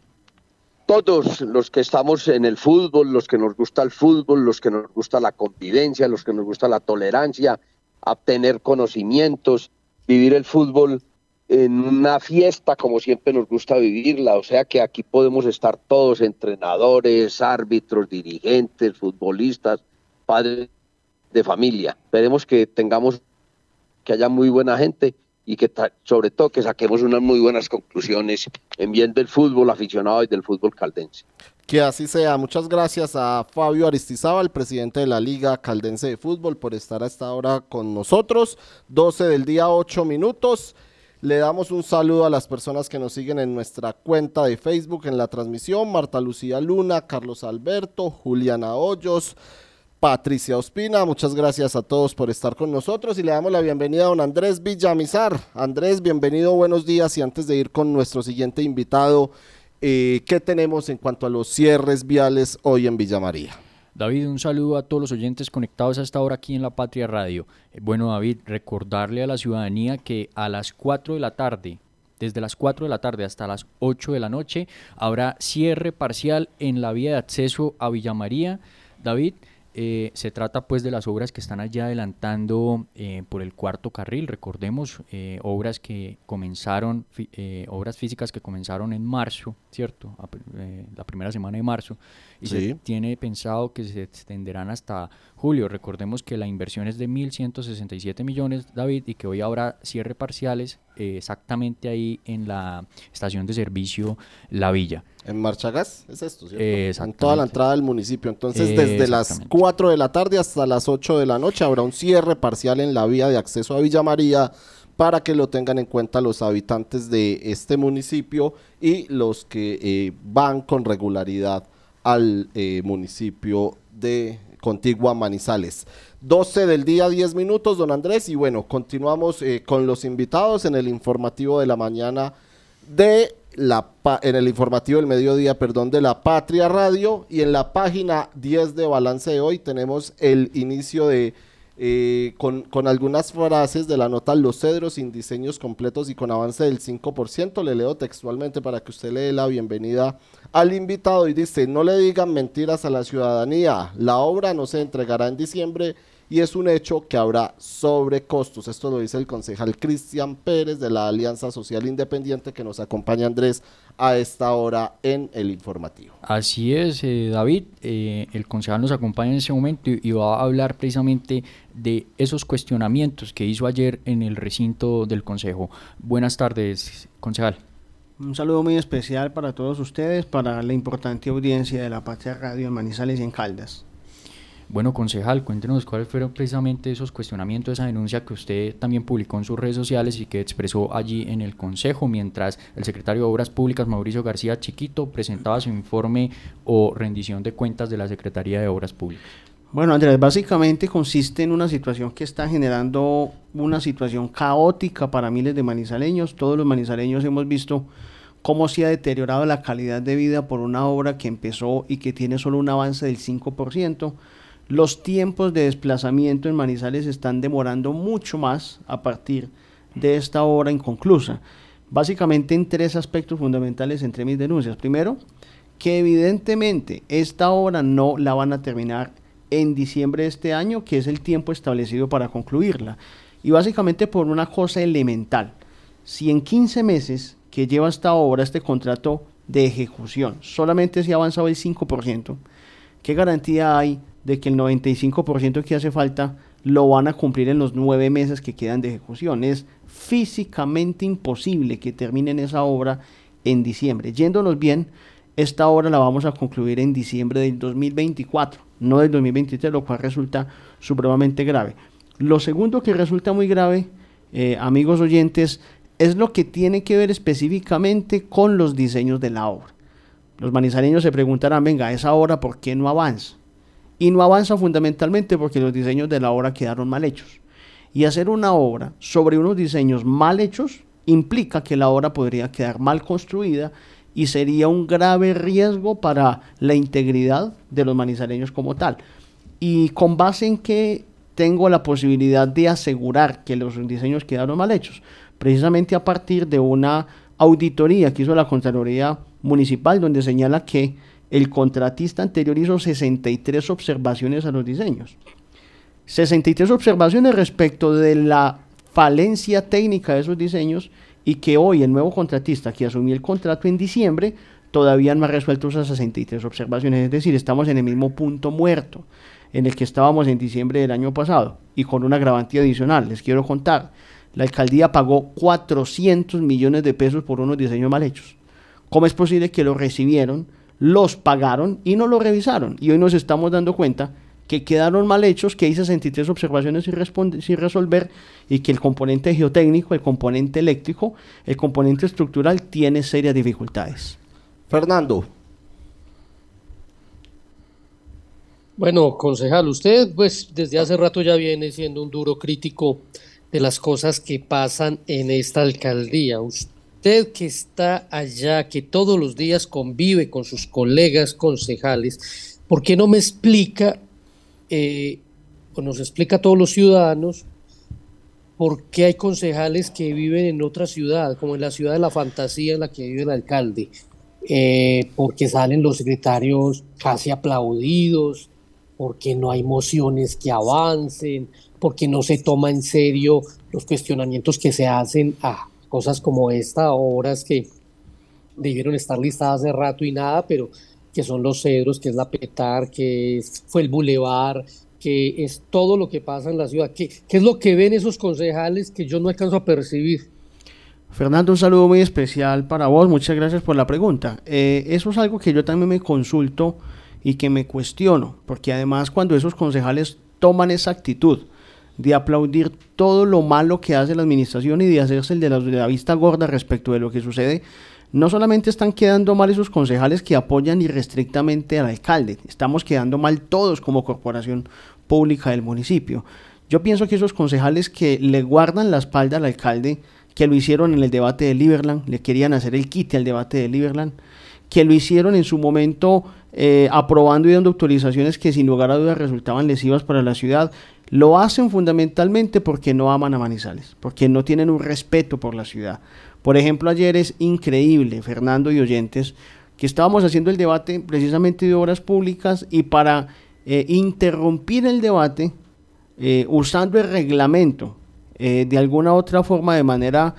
Todos los que estamos en el fútbol, los que nos gusta el fútbol, los que nos gusta la convivencia, los que nos gusta la tolerancia, obtener conocimientos, vivir el fútbol en una fiesta como siempre nos gusta vivirla, o sea que aquí podemos estar todos, entrenadores, árbitros, dirigentes, futbolistas, padres de familia. Esperemos que tengamos, que haya muy buena gente y que sobre todo que saquemos unas muy buenas conclusiones en bien del fútbol aficionado y del fútbol caldense. Que así sea. Muchas gracias a Fabio Aristizábal, presidente de la Liga Caldense de Fútbol, por estar a esta hora con nosotros. doce del día, ocho minutos. Le damos un saludo a las personas que nos siguen en nuestra cuenta de Facebook en la transmisión: Marta Lucía Luna, Carlos Alberto, Juliana Hoyos, Patricia Ospina. Muchas gracias a todos por estar con nosotros, y le damos la bienvenida a don Andrés Villamizar. Andrés, bienvenido, buenos días. Y antes de ir con nuestro siguiente invitado, eh, ¿qué tenemos en cuanto a los cierres viales hoy en Villa María? David, un saludo a todos los oyentes conectados a esta hora aquí en La Patria Radio. Eh, bueno, David, recordarle a la ciudadanía que a las cuatro de la tarde, desde las cuatro de la tarde hasta las ocho de la noche, habrá cierre parcial en la vía de acceso a Villa María. David, eh, se trata pues de las obras que están allá adelantando eh, por el cuarto carril. Recordemos, eh, obras que comenzaron, eh, obras físicas que comenzaron en marzo, ¿cierto? A, eh, la primera semana de marzo, y sí. Se tiene pensado que se extenderán hasta julio. Recordemos que la inversión es de mil ciento sesenta y siete millones, David, y que hoy habrá cierre parciales eh, exactamente ahí en la estación de servicio La Villa. En Marchagas, es esto, ¿cierto? Eh, en toda la entrada del municipio. Entonces, desde las cuatro de la tarde hasta las ocho de la noche habrá un cierre parcial en la vía de acceso a Villa María, para que lo tengan en cuenta los habitantes de este municipio y los que eh, van con regularidad al eh, municipio de contigua Manizales. doce del día, diez minutos, don Andrés, y bueno, continuamos eh, con los invitados en el informativo de la mañana de la en el informativo del mediodía, perdón, de La Patria Radio, y en la página diez de Balance de hoy tenemos el inicio de Eh, con, con algunas frases de la nota Los Cedros sin diseños completos y con avance del cinco por ciento. Le leo textualmente para que usted le dé la bienvenida al invitado, y dice: no le digan mentiras a la ciudadanía, la obra no se entregará en diciembre y es un hecho que habrá sobrecostos. Esto lo dice el concejal Cristian Pérez de la Alianza Social Independiente, que nos acompaña, Andrés, a esta hora en el informativo. Así es, eh, David, eh, el concejal nos acompaña en ese momento y, y va a hablar precisamente de esos cuestionamientos que hizo ayer en el recinto del Consejo. Buenas tardes, concejal. Un saludo muy especial para todos ustedes, para la importante audiencia de La Patria Radio en Manizales y en Caldas. Bueno, concejal, cuéntenos cuáles fueron precisamente esos cuestionamientos, esa denuncia que usted también publicó en sus redes sociales y que expresó allí en el Consejo, mientras el secretario de Obras Públicas, Mauricio García Chiquito, presentaba su informe o rendición de cuentas de la Secretaría de Obras Públicas. Bueno, Andrés, básicamente consiste en una situación que está generando una situación caótica para miles de manizaleños. Todos los manizaleños hemos visto cómo se ha deteriorado la calidad de vida por una obra que empezó y que tiene solo un avance del cinco por ciento. Los tiempos de desplazamiento en Manizales están demorando mucho más a partir de esta obra inconclusa. Básicamente en tres aspectos fundamentales entre mis denuncias. Primero, que evidentemente esta obra no la van a terminar en diciembre de este año, que es el tiempo establecido para concluirla. Y básicamente por una cosa elemental. Si en quince meses que lleva esta obra, este contrato de ejecución, solamente se ha avanzado el cinco por ciento, ¿qué garantía hay de que el noventa y cinco por ciento que hace falta lo van a cumplir en los nueve meses que quedan de ejecución? Es físicamente imposible que terminen esa obra en diciembre. Yéndonos bien, esta obra la vamos a concluir en diciembre del dos mil veinticuatro, no del dos mil veintitrés, lo cual resulta supremamente grave. Lo segundo que resulta muy grave, eh, amigos oyentes, es lo que tiene que ver específicamente con los diseños de la obra. Los manizaleños se preguntarán, venga, esa obra, ¿por qué no avanza? Y no avanza fundamentalmente porque los diseños de la obra quedaron mal hechos. Y hacer una obra sobre unos diseños mal hechos implica que la obra podría quedar mal construida y sería un grave riesgo para la integridad de los manizaleños como tal. Y con base en que tengo la posibilidad de asegurar que los diseños quedaron mal hechos, precisamente a partir de una auditoría que hizo la Contraloría Municipal, donde señala que el contratista anterior hizo sesenta y tres observaciones a los diseños. sesenta y tres observaciones respecto de la falencia técnica de esos diseños, y que hoy el nuevo contratista que asumió el contrato en diciembre todavía no ha resuelto esas sesenta y tres observaciones. Es decir, estamos en el mismo punto muerto en el que estábamos en diciembre del año pasado, y con una agravante adicional. Les quiero contar, la alcaldía pagó cuatrocientos millones de pesos por unos diseños mal hechos. ¿Cómo es posible que los recibieron, los pagaron y no los revisaron? Y hoy nos estamos dando cuenta que quedaron mal hechos, que hay sesenta y tres observaciones sin, sin resolver, y que el componente geotécnico, el componente eléctrico, el componente estructural tiene serias dificultades. Fernando. Bueno, concejal, usted pues desde hace rato ya viene siendo un duro crítico de las cosas que pasan en esta alcaldía. Usted que está allá, que todos los días convive con sus colegas concejales, ¿por qué no me explica Eh, o nos explica a todos los ciudadanos por qué hay concejales que viven en otra ciudad, como en la ciudad de la fantasía en la que vive el alcalde? Eh, porque salen los secretarios casi aplaudidos, porque no hay mociones que avancen, porque no se toma en serio los cuestionamientos que se hacen a cosas como esta, obras que debieron estar listadas hace rato y nada, pero que son los cedros, que es la Petar, que es, fue el bulevar, que es todo lo que pasa en la ciudad. ¿Qué, qué es lo que ven esos concejales que yo no alcanzo a percibir? Fernando, un saludo muy especial para vos, muchas gracias por la pregunta. Eh, eso es algo que yo también me consulto y que me cuestiono, porque además cuando esos concejales toman esa actitud de aplaudir todo lo malo que hace la administración y de hacerse el de la, de la vista gorda respecto de lo que sucede, no solamente están quedando mal esos concejales que apoyan irrestrictamente al alcalde, estamos quedando mal todos como corporación pública del municipio. Yo pienso que esos concejales que le guardan la espalda al alcalde, que lo hicieron en el debate de Liberland, le querían hacer el quite al debate de Liberland, que lo hicieron en su momento eh, aprobando y dando autorizaciones que sin lugar a dudas resultaban lesivas para la ciudad, lo hacen fundamentalmente porque no aman a Manizales, porque no tienen un respeto por la ciudad. Por ejemplo, ayer es increíble, Fernando y oyentes, que estábamos haciendo el debate precisamente de obras públicas y para eh, interrumpir el debate, eh, usando el reglamento eh, de alguna otra forma, de manera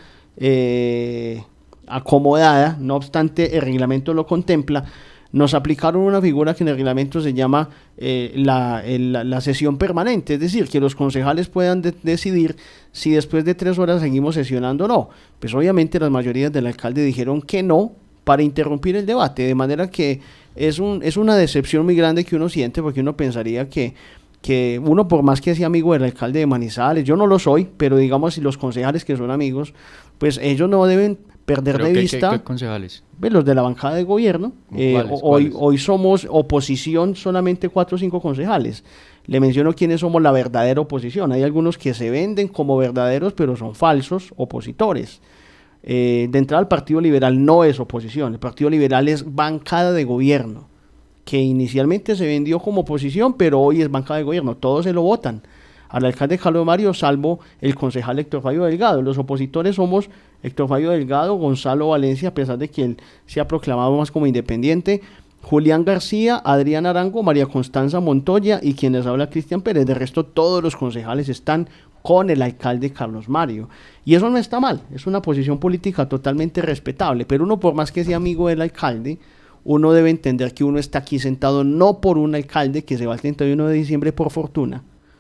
eh, acomodada, no obstante el reglamento lo contempla, nos aplicaron una figura que en el reglamento se llama eh, la, el, la, la sesión permanente, es decir, que los concejales puedan de- decidir si después de tres horas seguimos sesionando o no. Pues obviamente las mayorías del alcalde dijeron que no para interrumpir el debate, de manera que es, un, es una decepción muy grande que uno siente, porque uno pensaría que, que uno, por más que sea amigo del alcalde de Manizales, yo no lo soy, pero digamos si los concejales que son amigos, pues ellos no deben perder ¿Pero de qué- vista qué- qué concejales? pues, los de la bancada de gobierno. Eh, ¿Cuáles, hoy, cuáles? hoy somos oposición solamente cuatro o cinco concejales. Le menciono quiénes somos la verdadera oposición. Hay algunos que se venden como verdaderos, pero son falsos opositores. Eh, de entrada, el Partido Liberal no es oposición. El Partido Liberal es bancada de gobierno, que inicialmente se vendió como oposición, pero hoy es bancada de gobierno. Todos se lo votan al alcalde Carlos Mario, salvo el concejal Héctor Fabio Delgado. Los opositores somos Héctor Fabio Delgado, Gonzalo Valencia, a pesar de que él se ha proclamado más como independiente, Julián García, Adrián Arango, María Constanza Montoya y quien les habla, Cristian Pérez. De resto, todos los concejales están con el alcalde Carlos Mario. Y eso no está mal, es una posición política totalmente respetable, pero uno, por más que sea amigo del alcalde, uno debe entender que uno está aquí sentado no por un alcalde que se va el treinta y uno de diciembre por fortuna.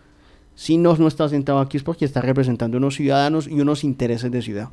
Si no, no está sentado aquí es porque está representando unos ciudadanos y unos intereses de ciudad.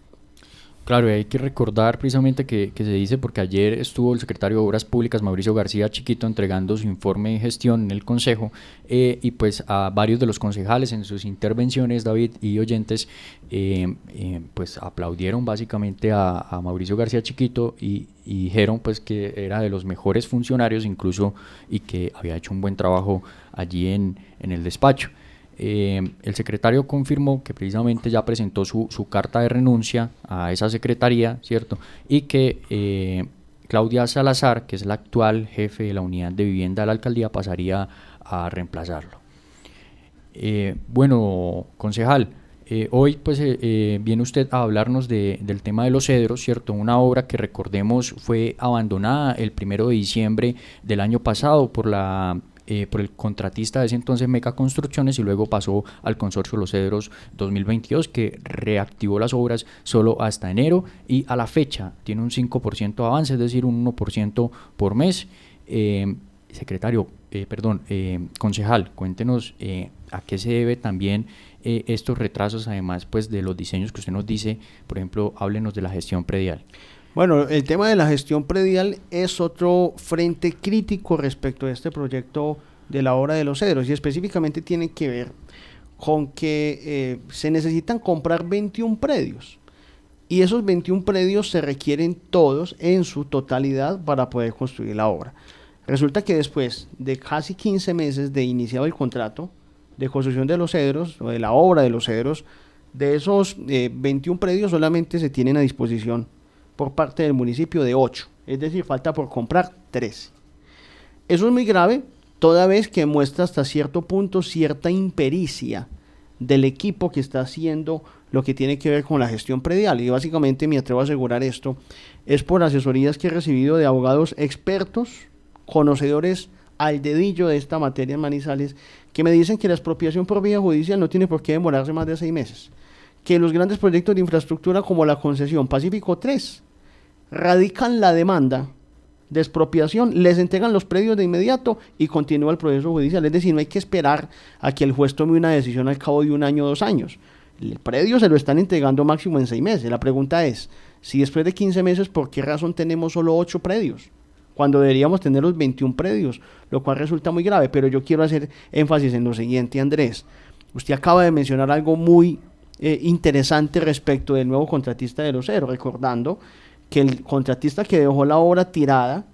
Claro, y hay que recordar precisamente que, que se dice, porque ayer estuvo el secretario de Obras Públicas, Mauricio García Chiquito, entregando su informe de gestión en el Consejo, eh, y pues a varios de los concejales en sus intervenciones, David y oyentes, eh, eh, pues aplaudieron básicamente a, a Mauricio García Chiquito y, y dijeron pues que era de los mejores funcionarios incluso y que había hecho un buen trabajo allí en, en el despacho. Eh, el secretario confirmó que precisamente ya presentó su, su carta de renuncia a esa secretaría, ¿cierto? Y que eh, Claudia Salazar, que es la actual jefe de la unidad de vivienda de la alcaldía, pasaría a reemplazarlo. Eh, bueno, concejal, eh, hoy pues eh, eh, viene usted a hablarnos de, del tema de Los Cedros, ¿cierto? Una obra que recordemos fue abandonada el primero de diciembre del año pasado por la Eh, por el contratista de ese entonces Meca Construcciones, y luego pasó al consorcio Los Cedros dos mil veintidós, que reactivó las obras solo hasta enero, y a la fecha tiene un cinco por ciento de avance, es decir, un uno por ciento por mes. Eh, secretario, eh, perdón, eh, concejal, cuéntenos eh, a qué se debe también eh, estos retrasos, además pues de los diseños que usted nos dice. Por ejemplo, háblenos de la gestión predial. Bueno, el tema de la gestión predial es otro frente crítico respecto a este proyecto de la obra de Los Cedros, y específicamente tiene que ver con que eh, se necesitan comprar veintiún predios, y esos veintiún predios se requieren todos en su totalidad para poder construir la obra. Resulta que después de casi quince meses de iniciado el contrato de construcción de Los Cedros, o de la obra de Los Cedros, de esos eh, veintiún predios solamente se tienen a disposición por parte del municipio de ocho, es decir, falta por comprar trece. Eso es muy grave, toda vez que muestra hasta cierto punto cierta impericia del equipo que está haciendo lo que tiene que ver con la gestión predial, y básicamente me atrevo a asegurar esto, es por asesorías que he recibido de abogados expertos, conocedores al dedillo de esta materia en Manizales, que me dicen que la expropiación por vía judicial no tiene por qué demorarse más de seis meses, que los grandes proyectos de infraestructura como la concesión Pacífico tres radican la demanda de expropiación, les entregan los predios de inmediato y continúa el proceso judicial. Es decir, no hay que esperar a que el juez tome una decisión al cabo de un año o dos años. El predio se lo están entregando máximo en seis meses. La pregunta es, si después de quince meses, ¿por qué razón tenemos solo ocho predios? Cuando deberíamos tener los veintiún predios, lo cual resulta muy grave. Pero yo quiero hacer énfasis en lo siguiente, Andrés. Usted acaba de mencionar algo muy eh, interesante respecto del nuevo contratista de Los Cedros, recordando que el contratista que dejó la obra tirada,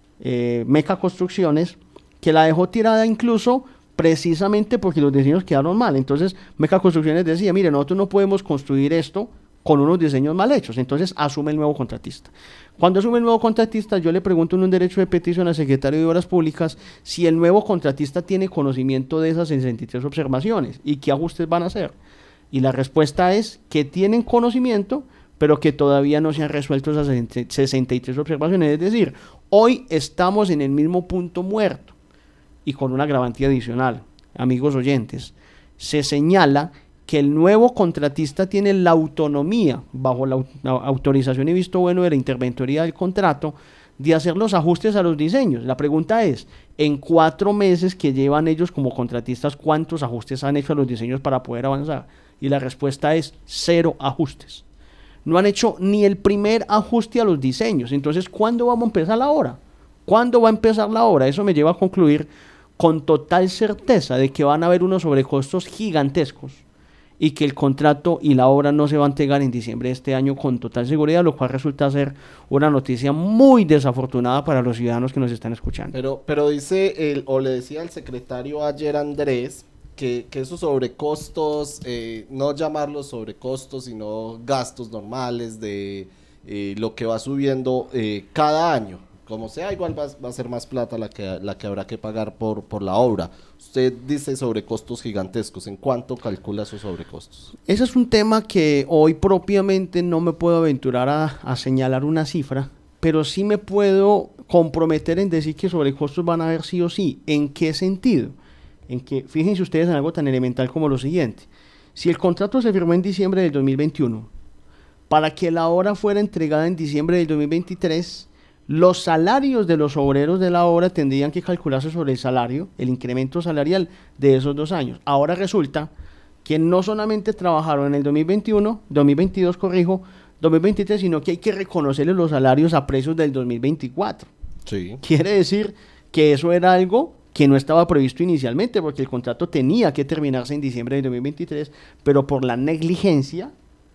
eh, Meca Construcciones, que la dejó tirada incluso precisamente porque los diseños quedaron mal. Entonces Meca Construcciones decía, mire, nosotros no podemos construir esto con unos diseños mal hechos. Entonces asume el nuevo contratista. Cuando asume el nuevo contratista, yo le pregunto en un derecho de petición al secretario de Obras Públicas si el nuevo contratista tiene conocimiento de esas sesenta y tres observaciones y qué ajustes van a hacer. Y la respuesta es que tienen conocimiento, pero que todavía no se han resuelto esas sesenta y tres observaciones. Es decir, hoy estamos en el mismo punto muerto, y con una agravante adicional, amigos oyentes, se señala que el nuevo contratista tiene la autonomía, bajo la, la autorización y visto bueno de la interventoría del contrato, de hacer los ajustes a los diseños. La pregunta es, en cuatro meses que llevan ellos como contratistas, ¿cuántos ajustes han hecho a los diseños para poder avanzar? Y la respuesta es cero ajustes. No han hecho ni el primer ajuste a los diseños. Entonces, ¿cuándo vamos a empezar la obra? ¿Cuándo va a empezar la obra? Eso me lleva a concluir con total certeza de que van a haber unos sobrecostos gigantescos y que el contrato y la obra no se va a entregar en diciembre de este año con total seguridad, lo cual resulta ser una noticia muy desafortunada para los ciudadanos que nos están escuchando. Pero, pero dice, el, o le decía el secretario ayer, Andrés, Que, que esos sobrecostos, eh, no llamarlos sobrecostos, sino gastos normales de eh, lo que va subiendo eh, cada año. Como sea, igual va, va a ser más plata la que, la que habrá que pagar por, por la obra. Usted dice sobrecostos gigantescos. ¿En cuánto calcula esos sobrecostos? Ese es un tema que hoy propiamente no me puedo aventurar a, a señalar una cifra, pero sí me puedo comprometer en decir que sobrecostos van a haber sí o sí. ¿En qué sentido? En que, fíjense ustedes en algo tan elemental como lo siguiente: si el contrato se firmó en diciembre del dos mil veintiuno, para que la obra fuera entregada en diciembre del dos mil veintitrés, los salarios de los obreros de la obra tendrían que calcularse sobre el salario, el incremento salarial de esos dos años. Ahora resulta que no solamente trabajaron en el dos mil veintiuno, dos mil veintidós, corrijo, dos mil veintitrés, sino que hay que reconocerles los salarios a precios del dos mil veinticuatro. Sí. Quiere decir que eso era algo que no estaba previsto inicialmente, porque el contrato tenía que terminarse en diciembre de dos mil veintitrés, pero por la negligencia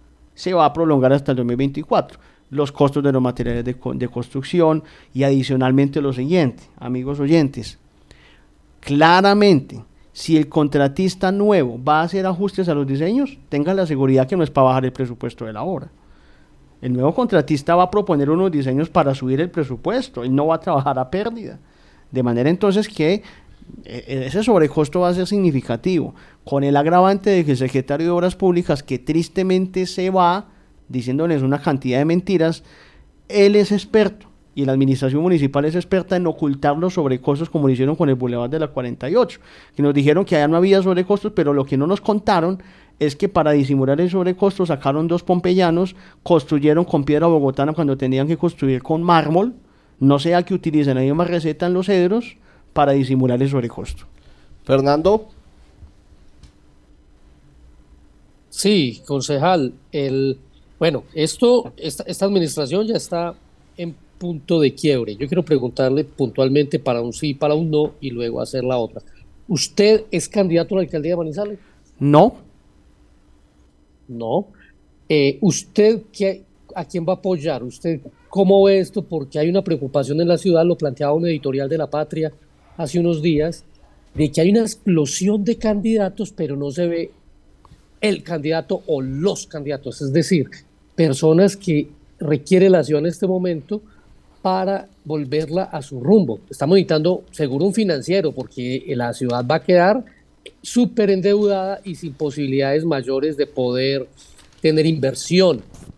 se va a prolongar hasta el dos mil veinticuatro. Los costos de los materiales de, de construcción, y adicionalmente lo siguiente, amigos oyentes, claramente Si el contratista nuevo va a hacer ajustes a los diseños, tenga la seguridad que no es para bajar el presupuesto de la obra. El nuevo contratista va a proponer unos diseños para subir el presupuesto, él no va a trabajar a pérdida. De manera entonces que ese sobrecosto va a ser significativo, con el agravante de que el secretario de Obras Públicas, que tristemente se va diciéndoles una cantidad de mentiras, él es experto. Y la administración municipal es experta en ocultar los sobrecostos, como lo hicieron con el Boulevard de la cuarenta y ocho, que nos dijeron que allá no había sobrecostos, pero lo que no nos contaron es que para disimular el sobrecosto sacaron dos pompeyanos, construyeron con piedra bogotana cuando tenían que construir con mármol, no sea que utilicen la misma receta en los cedros para disimular el sobrecosto. Fernando. Sí, concejal, el, bueno, esto, esta, esta administración ya está en punto de quiebre. Yo quiero preguntarle puntualmente para un sí, para un no, y luego hacer la otra. ¿Usted es candidato a la alcaldía de Manizales? No. No. Eh, ¿Usted qué, a quién va a apoyar? ¿Usted cómo ve esto? Porque hay una preocupación en la ciudad, lo planteaba un editorial de La Patria hace unos días, de que hay una explosión de candidatos, pero no se ve el candidato o los candidatos, es decir, personas que requiere la ciudad en este momento para volverla a su rumbo. Estamos necesitando seguro un financiero, porque la ciudad va a quedar súper endeudada y sin posibilidades mayores de poder tener inversión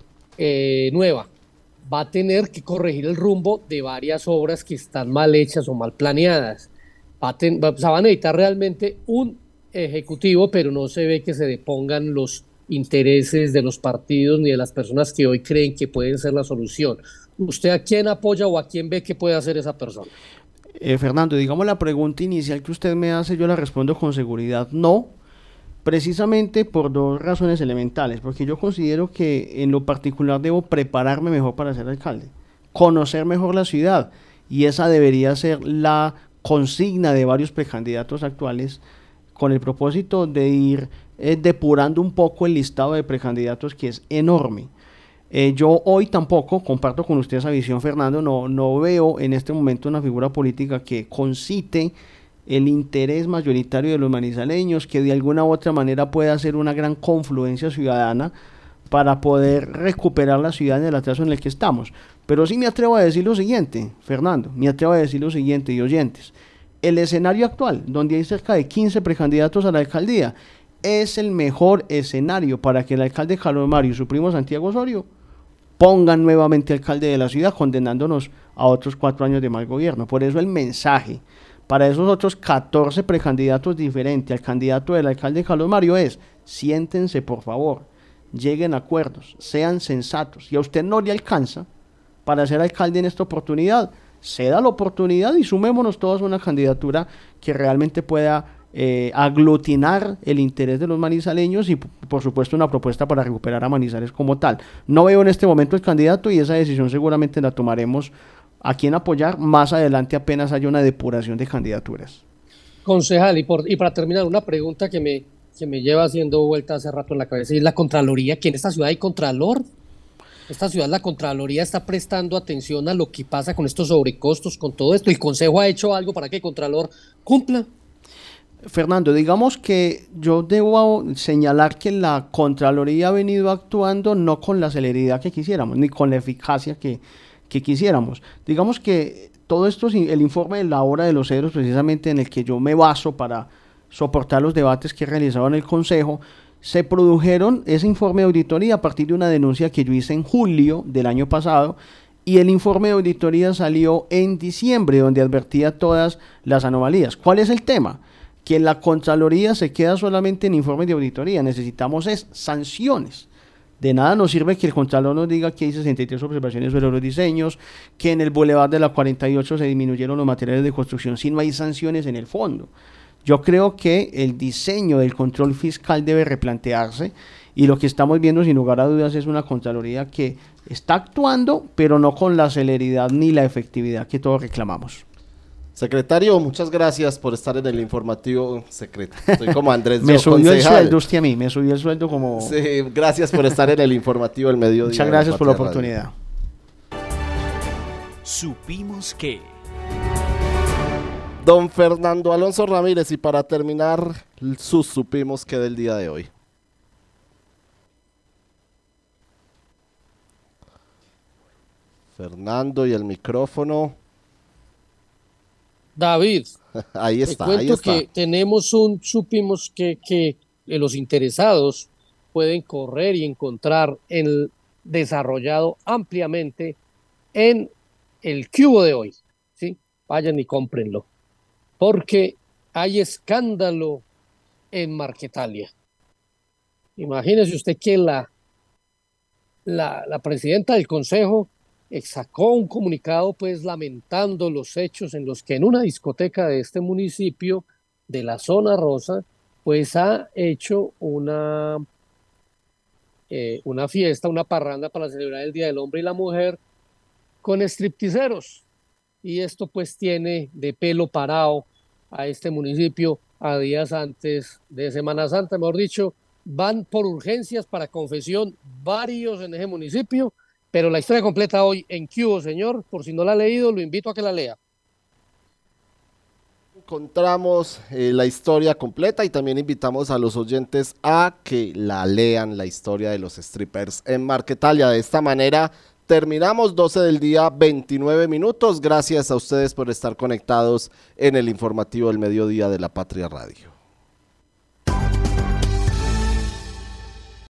eh, nueva. Va a tener que corregir el rumbo de varias obras que están mal hechas o mal planeadas. Va a, ten, va, o sea, va a necesitar realmente un ejecutivo, pero no se ve que se depongan los intereses de los partidos ni de las personas que hoy creen que pueden ser la solución. ¿Usted a quién apoya o a quién ve que puede hacer esa persona? Eh, Fernando, digamos la pregunta inicial que usted me hace, yo la respondo con seguridad, no, precisamente por dos razones elementales, porque yo considero que en lo particular debo prepararme mejor para ser alcalde, conocer mejor la ciudad, y esa debería ser la consigna de varios precandidatos actuales, con el propósito de ir eh, depurando un poco el listado de precandidatos, que es enorme. Eh, yo hoy tampoco comparto con usted esa visión, Fernando, no, no veo en este momento una figura política que concite el interés mayoritario de los manizaleños, que de alguna u otra manera pueda hacer una gran confluencia ciudadana para poder recuperar la ciudad en el atraso en el que estamos. Pero sí me atrevo a decir lo siguiente, Fernando, me atrevo a decir lo siguiente, y oyentes, el escenario actual, donde hay cerca de quince precandidatos a la alcaldía, es el mejor escenario para que el alcalde Carlos Mario y su primo Santiago Osorio pongan nuevamente alcalde de la ciudad, condenándonos a otros cuatro años de mal gobierno. Por eso el mensaje para esos otros catorce precandidatos diferentes al candidato del alcalde Carlos Mario es: siéntense por favor, lleguen a acuerdos, sean sensatos. Y a usted no le alcanza para ser alcalde en esta oportunidad, se da la oportunidad y sumémonos todos a una candidatura que realmente pueda eh, aglutinar el interés de los manizaleños y por supuesto una propuesta para recuperar a Manizales como tal. No veo en este momento el candidato y esa decisión seguramente la tomaremos a quién apoyar más adelante, apenas haya una depuración de candidaturas. Concejal, y, por, y para terminar, una pregunta que me, que me lleva haciendo vuelta hace rato en la cabeza, y es la Contraloría, que en esta ciudad hay Contralor. Esta ciudad, la Contraloría está prestando atención a lo que pasa con estos sobrecostos, con todo esto. ¿El Consejo ha hecho algo para que el Contralor cumpla? Fernando, digamos que yo debo señalar que la Contraloría ha venido actuando no con la celeridad que quisiéramos, ni con la eficacia que, que quisiéramos. Digamos que todo esto, el informe de la hora de los cedros, precisamente en el que yo me baso para soportar los debates que he realizado en el Consejo, se produjeron ese informe de auditoría a partir de una denuncia que yo hice en julio del año pasado, y el informe de auditoría salió en diciembre, donde advertía todas las anomalías. ¿Cuál es el tema? Que la Contraloría se queda solamente en informes de auditoría, necesitamos es sanciones. De nada nos sirve que el Contralor nos diga que hay sesenta y tres observaciones sobre los diseños, que en el Boulevard de la cuarenta y ocho se disminuyeron los materiales de construcción, si no hay sanciones en el fondo. Yo creo que el diseño del control fiscal debe replantearse, y lo que estamos viendo sin lugar a dudas es una Contraloría que está actuando, pero no con la celeridad ni la efectividad que todos reclamamos. Secretario, muchas gracias por estar en el informativo secreto. Estoy como Andrés. Me yo, subió concejal. el sueldo usted a mí, me subió el sueldo como... Sí, gracias por estar en el informativo del mediodía. Muchas gracias por la oportunidad. Supimos que... Don Fernando Alonso Ramírez, y para terminar, sus supimos que del día de hoy. Fernando y el micrófono. David, ahí está, te cuento ahí está. que tenemos un, supimos que, que los interesados pueden correr y encontrar el desarrollado ampliamente en el cubo de hoy, ¿sí? Vayan y cómprenlo, porque hay escándalo en Marquetalia. Imagínese usted que la, la, la presidenta del consejo sacó un comunicado pues lamentando los hechos en los que en una discoteca de este municipio de la zona rosa pues ha hecho una, eh, una fiesta, una parranda para celebrar el Día del Hombre y la Mujer con stripteaseros, y esto pues tiene de pelo parado a este municipio a días antes de Semana Santa. Mejor dicho, van por urgencias para confesión varios en ese municipio. Pero la historia completa hoy en Cubo, señor, por si no la ha leído, lo invito a que la lea. Encontramos eh, la historia completa y también invitamos a los oyentes a que la lean, la historia de los strippers en Marquetalia. De esta manera terminamos, doce del día, veintinueve minutos. Gracias a ustedes por estar conectados en el informativo del mediodía de La Patria Radio.